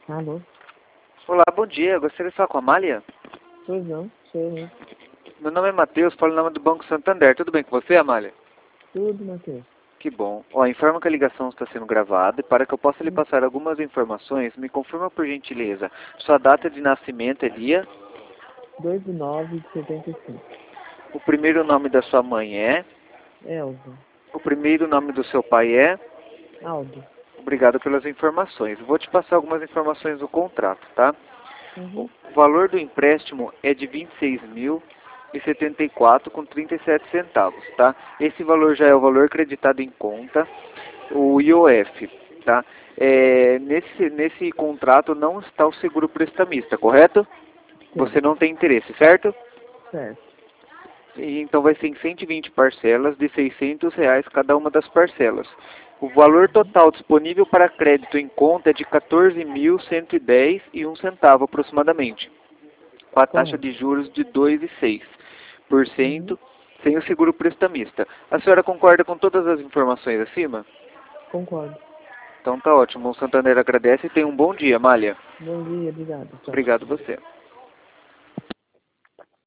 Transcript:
Alô? Olá, bom dia. Gostaria de falar com a Amália? Pois não, sou eu, hein? Meu nome é Matheus, falo em nome do Banco Santander. Tudo bem com você, Amália? Tudo, Matheus. Que bom. Ó, informa que a ligação está sendo gravada e para que eu possa lhe Hum, passar algumas informações, me confirma por gentileza. Sua data de nascimento é dia? 2/9/75. O primeiro nome da sua mãe é? Elza. O primeiro nome do seu pai é? Aldo. Obrigado pelas informações. Vou te passar algumas informações do contrato, tá? O Uhum. valor do empréstimo é de 26.074,37 centavos, tá? Esse valor já é o valor creditado em conta, o IOF, tá? Nesse contrato não está o seguro prestamista, correto? Sim, Você não tem interesse, certo? certo. E então vai ser em 120 parcelas de R$ 600 cada uma das parcelas. O valor total disponível para crédito em conta é de 14.110,01 aproximadamente, com a taxa Correto. de juros de 2,6%, Uhum. sem o seguro prestamista. A senhora concorda com todas as informações acima? Concordo. Então tá ótimo. O Santander agradece e tenha um bom dia, Malha. Bom dia, obrigado. Tchau. Obrigado você.